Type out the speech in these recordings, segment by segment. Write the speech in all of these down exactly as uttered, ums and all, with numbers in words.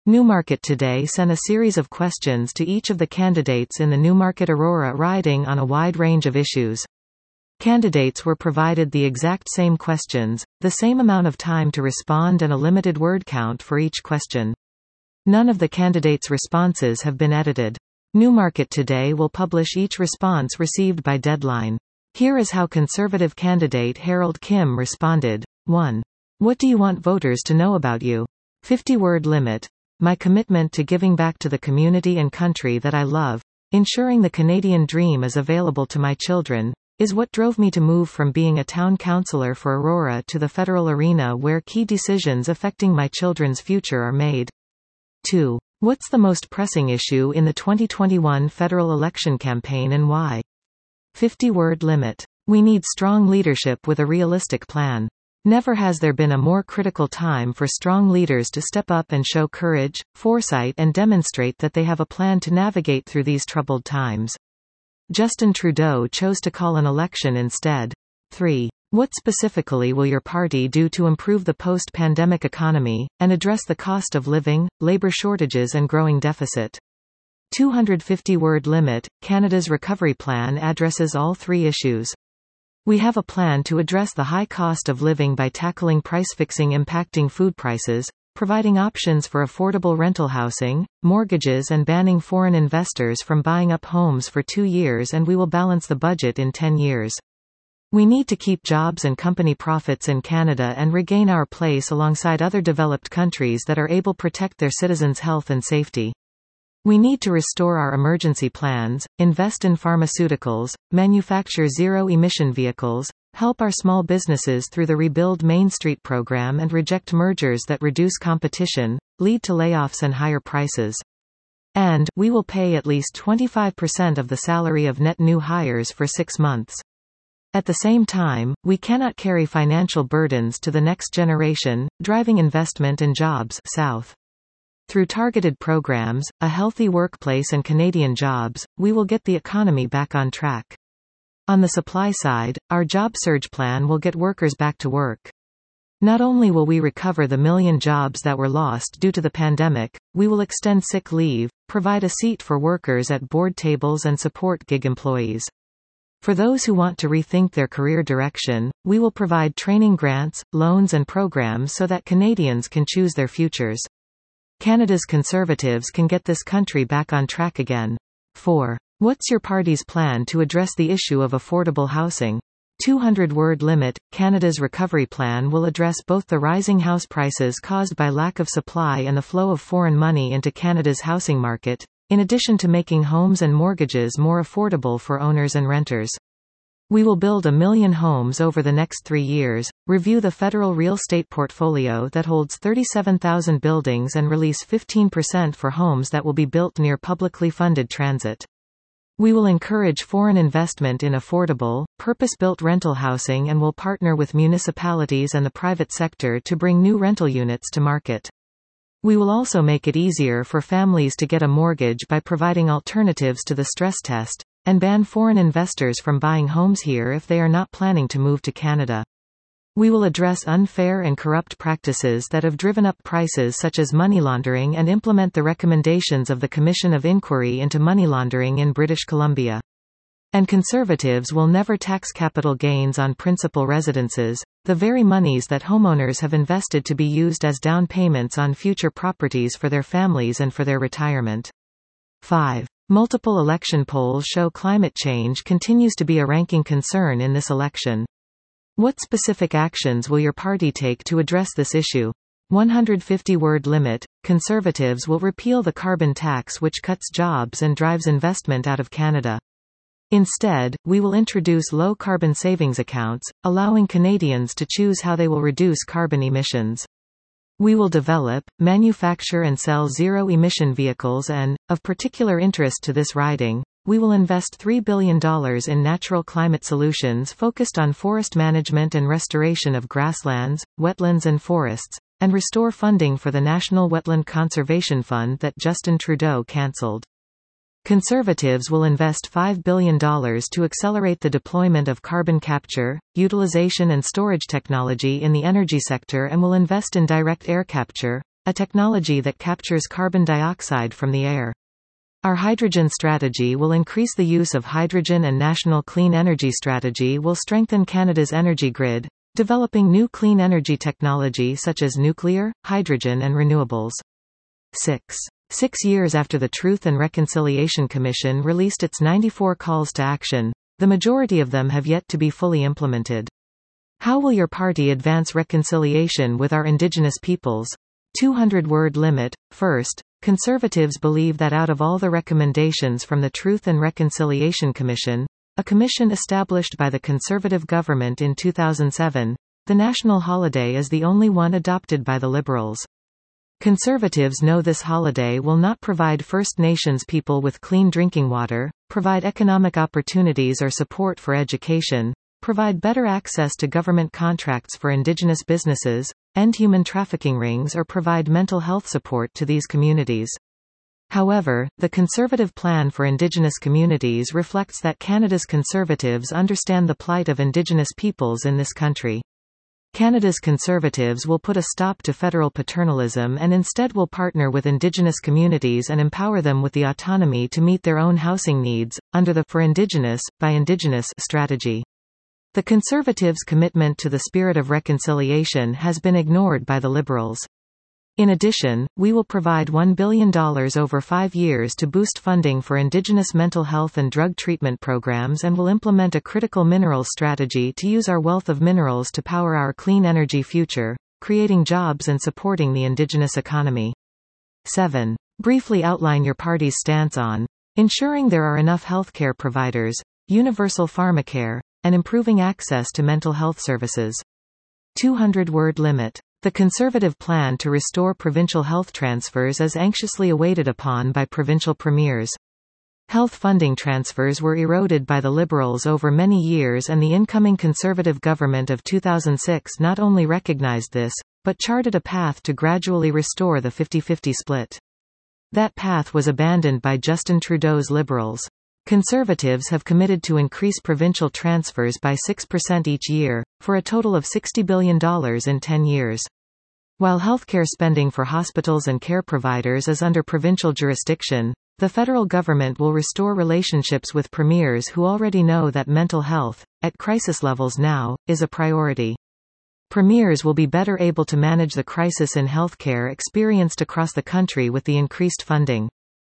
Newmarket today sent a series of questions to each of the candidates in the Newmarket Aurora riding on a wide range of issues. Candidates were provided the exact same questions, the same amount of time to respond and a limited word count for each question. None of the candidates' responses have been edited. Newmarket today will publish each response received by deadline. Here is how Conservative candidate Harold Kim responded. one. What do you want voters to know about you? fifty word limit. My commitment to giving back to the community and country that I love, ensuring the Canadian dream is available to my children, is what drove me to move from being a town councillor for Aurora to the federal arena where key decisions affecting my children's future are made. two. What's the most pressing issue in the twenty twenty-one federal election campaign and why? fifty word limit. We need strong leadership with a realistic plan. Never has there been a more critical time for strong leaders to step up and show courage, foresight and demonstrate that they have a plan to navigate through these troubled times. Justin Trudeau chose to call an election instead. three. What specifically will your party do to improve the post-pandemic economy, and address the cost of living, labor shortages and growing deficit? two hundred fifty word limit. Canada's recovery plan addresses all three issues. We have a plan to address the high cost of living by tackling price fixing impacting food prices, providing options for affordable rental housing, mortgages and banning foreign investors from buying up homes for two years, and we will balance the budget in ten years. We need to keep jobs and company profits in Canada and regain our place alongside other developed countries that are able to protect their citizens' health and safety. We need to restore our emergency plans, invest in pharmaceuticals, manufacture zero-emission vehicles, help our small businesses through the Rebuild Main Street program and reject mergers that reduce competition, lead to layoffs and higher prices. And, we will pay at least twenty-five percent of the salary of net new hires for six months. At the same time, we cannot carry financial burdens to the next generation, driving investment and jobs south. Through targeted programs, a healthy workplace and Canadian jobs, we will get the economy back on track. On the supply side, our job surge plan will get workers back to work. Not only will we recover the million jobs that were lost due to the pandemic, we will extend sick leave, provide a seat for workers at board tables and support gig employees. For those who want to rethink their career direction, we will provide training grants, loans and programs so that Canadians can choose their futures. Canada's Conservatives can get this country back on track again. four. What's your party's plan to address the issue of affordable housing? two hundred word limit. Canada's recovery plan will address both the rising house prices caused by lack of supply and the flow of foreign money into Canada's housing market, in addition to making homes and mortgages more affordable for owners and renters. We will build a million homes over the next three years, review the federal real estate portfolio that holds thirty-seven thousand buildings and release fifteen percent for homes that will be built near publicly funded transit. We will encourage foreign investment in affordable, purpose-built rental housing and will partner with municipalities and the private sector to bring new rental units to market. We will also make it easier for families to get a mortgage by providing alternatives to the stress test, and ban foreign investors from buying homes here if they are not planning to move to Canada. We will address unfair and corrupt practices that have driven up prices such as money laundering and implement the recommendations of the Commission of Inquiry into Money Laundering in British Columbia. And Conservatives will never tax capital gains on principal residences, the very monies that homeowners have invested to be used as down payments on future properties for their families and for their retirement. five. Multiple election polls show climate change continues to be a ranking concern in this election. What specific actions will your party take to address this issue? one hundred fifty word limit. Conservatives will repeal the carbon tax which cuts jobs and drives investment out of Canada. Instead, we will introduce low-carbon savings accounts, allowing Canadians to choose how they will reduce carbon emissions. We will develop, manufacture and sell zero-emission vehicles and, of particular interest to this riding, we will invest three billion dollars in natural climate solutions focused on forest management and restoration of grasslands, wetlands and forests, and restore funding for the National Wetland Conservation Fund that Justin Trudeau cancelled. Conservatives will invest five billion dollars to accelerate the deployment of carbon capture, utilization and storage technology in the energy sector and will invest in direct air capture, a technology that captures carbon dioxide from the air. Our hydrogen strategy will increase the use of hydrogen, and National Clean Energy Strategy will strengthen Canada's energy grid, developing new clean energy technology such as nuclear, hydrogen and renewables. six. Six years after the Truth and Reconciliation Commission released its ninety-four calls to action, the majority of them have yet to be fully implemented. How will your party advance reconciliation with our Indigenous peoples? two hundred word limit. First, Conservatives believe that out of all the recommendations from the Truth and Reconciliation Commission, a commission established by the Conservative government in two thousand seven, the national holiday is the only one adopted by the Liberals. Conservatives know this holiday will not provide First Nations people with clean drinking water, provide economic opportunities or support for education, provide better access to government contracts for Indigenous businesses, end human trafficking rings or provide mental health support to these communities. However, the Conservative plan for Indigenous communities reflects that Canada's Conservatives understand the plight of Indigenous peoples in this country. Canada's Conservatives will put a stop to federal paternalism and instead will partner with Indigenous communities and empower them with the autonomy to meet their own housing needs, under the For Indigenous, by Indigenous strategy. The Conservatives' commitment to the spirit of reconciliation has been ignored by the Liberals. In addition, we will provide one billion dollars over five years to boost funding for Indigenous mental health and drug treatment programs and will implement a critical minerals strategy to use our wealth of minerals to power our clean energy future, creating jobs and supporting the Indigenous economy. seven. Briefly outline your party's stance on ensuring there are enough healthcare providers, universal pharmacare, and improving access to mental health services. two hundred word limit. The Conservative plan to restore provincial health transfers is anxiously awaited upon by provincial premiers. Health funding transfers were eroded by the Liberals over many years, and the incoming Conservative government of two thousand six not only recognized this, but charted a path to gradually restore the fifty fifty split. That path was abandoned by Justin Trudeau's Liberals. Conservatives have committed to increase provincial transfers by six percent each year, for a total of sixty billion dollars in ten years. While healthcare spending for hospitals and care providers is under provincial jurisdiction, the federal government will restore relationships with premiers who already know that mental health, at crisis levels now, is a priority. Premiers will be better able to manage the crisis in healthcare experienced across the country with the increased funding.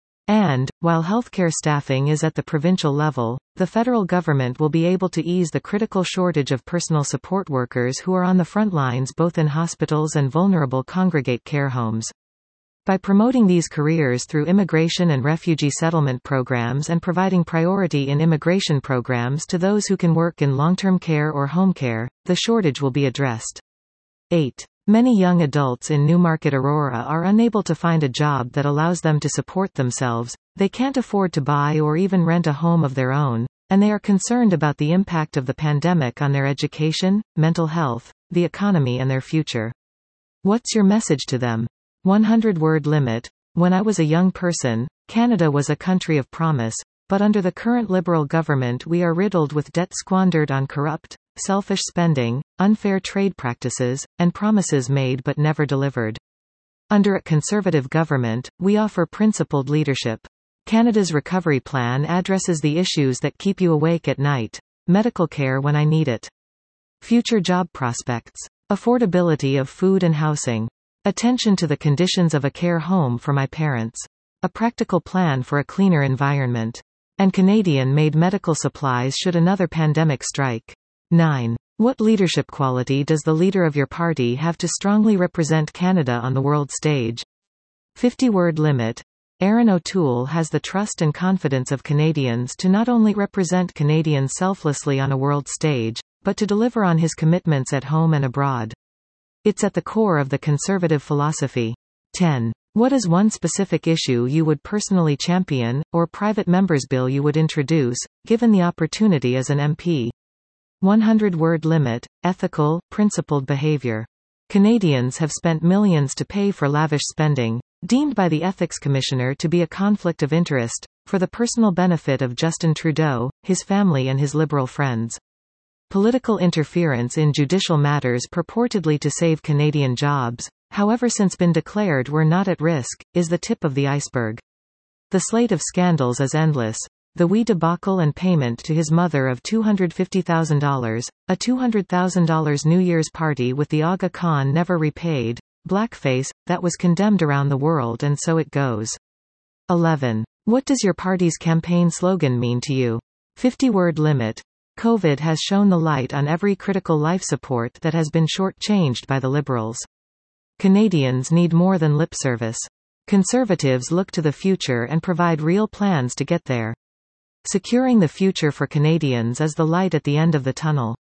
And, while healthcare staffing is at the provincial level, the federal government will be able to ease the critical shortage of personal support workers who are on the front lines both in hospitals and vulnerable congregate care homes. By promoting these careers through immigration and refugee settlement programs and providing priority in immigration programs to those who can work in long-term care or home care, the shortage will be addressed. eight. Many young adults in Newmarket Aurora are unable to find a job that allows them to support themselves, they can't afford to buy or even rent a home of their own, and they are concerned about the impact of the pandemic on their education, mental health, the economy and their future. What's your message to them? one hundred word limit. When I was a young person, Canada was a country of promise, but under the current Liberal government we are riddled with debt squandered on corrupt, selfish spending, unfair trade practices, and promises made but never delivered. Under a Conservative government, we offer principled leadership. Canada's recovery plan addresses the issues that keep you awake at night. Medical care when I need it. Future job prospects. Affordability of food and housing. Attention to the conditions of a care home for my parents. A practical plan for a cleaner environment. And Canadian-made medical supplies should another pandemic strike. nine. What leadership quality does the leader of your party have to strongly represent Canada on the world stage? fifty word limit. Erin O'Toole has the trust and confidence of Canadians to not only represent Canadians selflessly on a world stage, but to deliver on his commitments at home and abroad. It's at the core of the Conservative philosophy. ten. What is one specific issue you would personally champion, or private member's bill you would introduce, given the opportunity as an M P? one hundred word limit. Ethical, principled behavior. Canadians have spent millions to pay for lavish spending, deemed by the Ethics Commissioner to be a conflict of interest, for the personal benefit of Justin Trudeau, his family and his Liberal friends. Political interference in judicial matters purportedly to save Canadian jobs, however since been declared were not at risk, is the tip of the iceberg. The slate of scandals is endless. The Wee debacle and payment to his mother of two hundred fifty thousand dollars, a two hundred thousand dollars New Year's party with the Aga Khan never repaid, blackface, that was condemned around the world, and so it goes. eleven. What does your party's campaign slogan mean to you? fifty word limit. COVID has shown the light on every critical life support that has been short-changed by the Liberals. Canadians need more than lip service. Conservatives look to the future and provide real plans to get there. Securing the future for Canadians is the light at the end of the tunnel.